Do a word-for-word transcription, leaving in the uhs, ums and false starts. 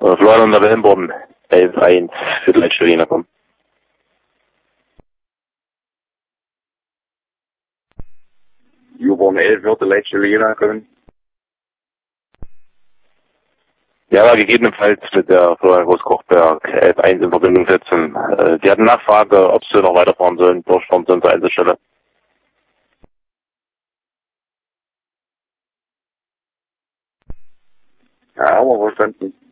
Äh, Florian und der Wellenboden, elf eins für die letzte Linie kommen. Juborn elf wird die letzte Linie kommen. Ja, aber gegebenenfalls mit der Florian Groß-Kochberg elf eins in Verbindung setzen. Äh, die hatten Nachfrage, ob sie noch weiterfahren sollen, durchfahren sollen zur Einzelstelle. Ja, aber verstanden.